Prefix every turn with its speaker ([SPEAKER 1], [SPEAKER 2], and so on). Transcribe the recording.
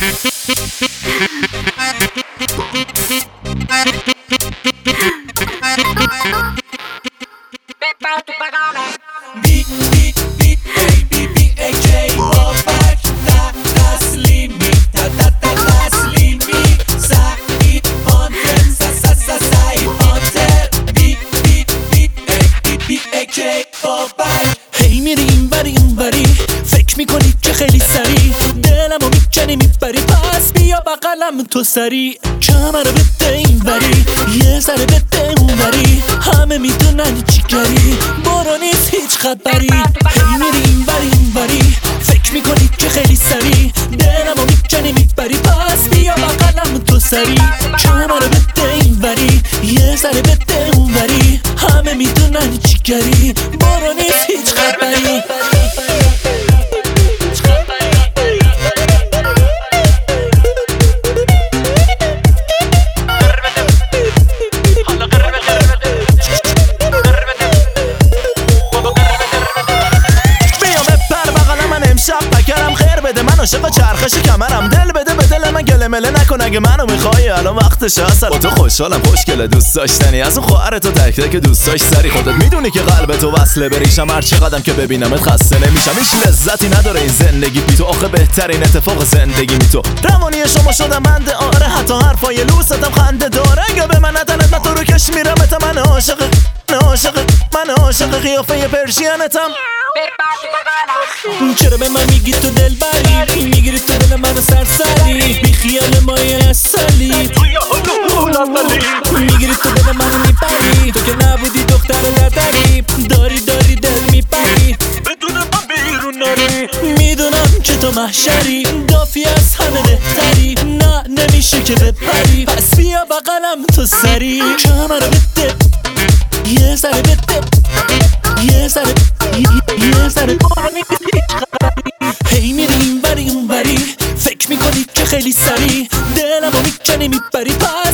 [SPEAKER 1] هی میری این بری اون بری، فکر میکنی که خیلی سری دلمو میکنی میبری، پس بیا بغلم تو سری. کمر رو بده این بری، یه ذره بده اون بری، همه میدونن چی کردی، برو نیست هیچ خبری. هی میری این بری اون بری، فکر میکنی که خیلی سری دلمو میکنی میبری، پس بیا بغلم تو سری. کمر رو بده این بری، یه ذره بده اون بری، همه میدونن چی کردی، برو نیست هیچ خبری.
[SPEAKER 2] عاشق چرخش کمرم، دل بده به دل من، گله مله نکن اگه منو میخوای، الان وقتشه اصلا. با تو خوشحالم، خوشگله، دوست داشتنی، از اون خواهر تو تک تک دوست داشت سری. خودت میدونی که قلب تو وصله بریشم، هر چقدرم که ببینمت خسته نمیشم. هیچ لذتی نداره این زندگی بی تو، آخه بهترین اتفاق زندگی می تو. روانی شما شدم بنده، آره حتی حرفای لوستم خنده داره. اگه به من ندنت من تو رو کش میرم، من عاشق من عاشق قیافه پرشینتم.
[SPEAKER 1] چرا به من میگی تو دل بری، میگیری تو دل منو سرسری، بی خیال مایه اصلی، میگیری تو دل منو میپری، تو که نبودی دختر لدری، داری دل میپری، بدون من بیرون نری. میدونم که تو محشری، دافی از همه بهتری، نه نمیشه که بپری، پس بیا بغلم تو سری. کمر رو بده، یه ذره بده، یه ذره هی میری این بری اون بری، فکر میکنی که خیلی سری دلمو میکنی میبری،